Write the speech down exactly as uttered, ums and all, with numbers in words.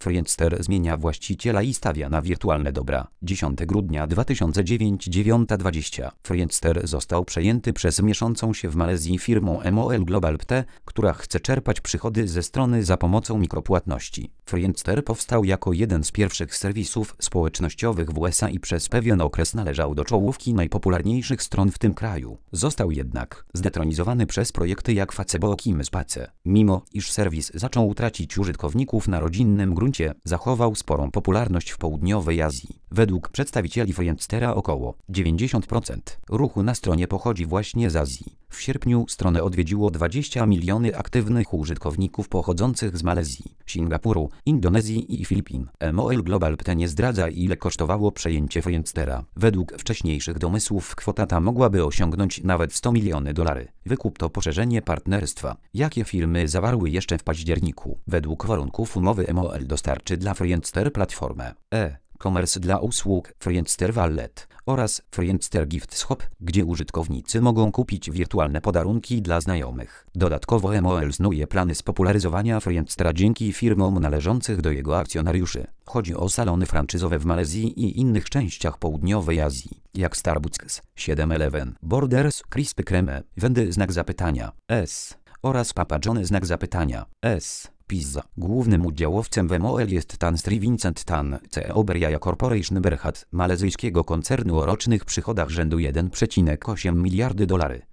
Friendster zmienia właściciela i stawia na wirtualne dobra. dziesiątego grudnia dwa tysiące dziewiątego, dziewiąta dwadzieścia. Friendster został przejęty przez mieszczącą się w Malezji firmą M O L Global P T, która chce czerpać przychody ze strony za pomocą mikropłatności. Friendster powstał jako jeden z pierwszych serwisów społecznościowych w U S A i przez pewien okres należał do czołówki najpopularniejszych stron w tym kraju. Został jednak zdetronizowany przez projekty jak Facebook i Myspace. Mimo iż serwis zaczął tracić użytkowników na rodzinnym gruncie, zachował sporą popularność w południowej Azji. Według przedstawicieli Friendstera około dziewięćdziesiąt procent ruchu na stronie pochodzi właśnie z Azji. W sierpniu stronę odwiedziło dwadzieścia milionów aktywnych użytkowników pochodzących z Malezji, Singapuru, Indonezji i Filipin. M O L Global P T nie zdradza, ile kosztowało przejęcie Friendstera. Według wcześniejszych domysłów kwota ta mogłaby osiągnąć nawet sto milionów dolarów. Wykup to poszerzenie partnerstwa, jakie firmy zawarły jeszcze w październiku. Według warunków umowy M O L dostarczy dla Friendster platformę e-commerce dla usług Friendster Wallet oraz Friendster Gift Shop, gdzie użytkownicy mogą kupić wirtualne podarunki dla znajomych. Dodatkowo M O L snuje plany spopularyzowania Friendstera dzięki firmom należących do jego akcjonariuszy. Chodzi o salony franczyzowe w Malezji i innych częściach południowej Azji, jak Starbucks, siedem eleven, Borders, Krispy Kreme, Wendy znak zapytania, S oraz Papa John znak zapytania, S. Pizza. Głównym udziałowcem w M O L jest Tan Sri Vincent Tan, C E O Berjaya Corporation Berhad, malezyjskiego koncernu o rocznych przychodach rzędu jeden przecinek osiem miliardy dolarów.